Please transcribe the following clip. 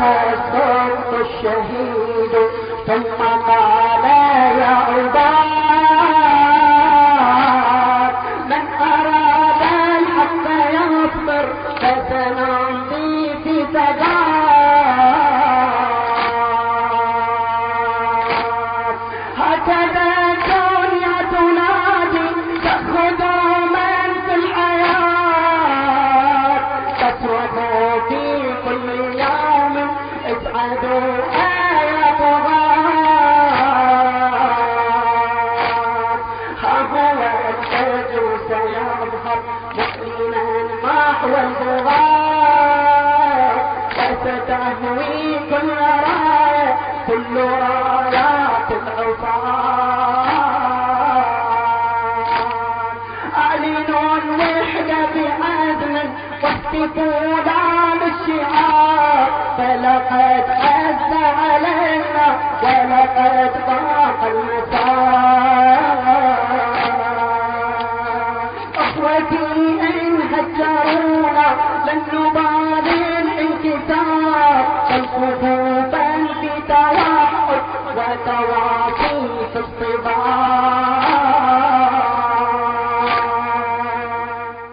الصدق الشهيد ثم قال يا عباد من أراد الحق يصبر فسنمضي في سجاد هكذا الدنيا تنادي تأخذوا من في الحياة تصرخوا في كل يوم اسعدوا يا طغاة ها هو الفجر سيظهر مؤمنا محو البغاة وستهوي كل راية كل رايات العصاة أعلنوا الوحدة بعزم واهتفوا للشعار فلقد عز علينا ولقد ضاق المسار